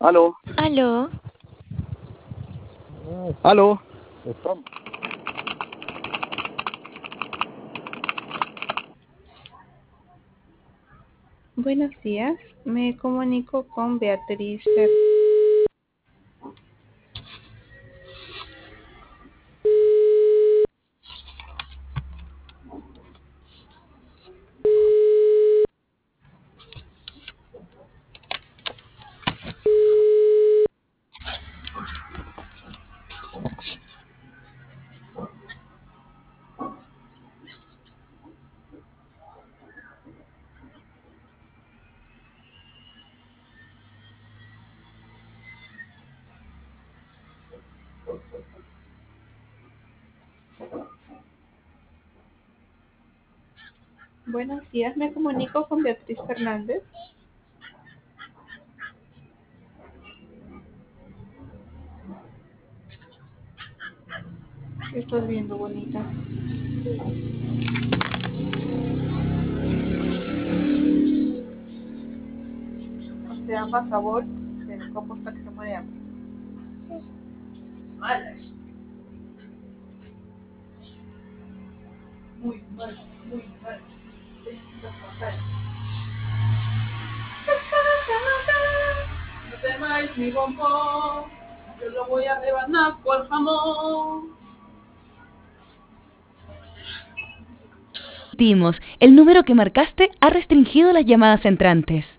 Aló, Aló, aló. Buenos días, me comunico con Beatriz. Buenos días, me comunico con Beatriz Fernández. ¿Qué estás viendo, bonita? ¿Te da sabor? Se le composta que se muere de hambre. Malas. Muy malas, muy malas. Estas fatal. No temáis mi bombón, yo lo voy a rebanar por jamón. el número que marcaste ha restringido las llamadas entrantes.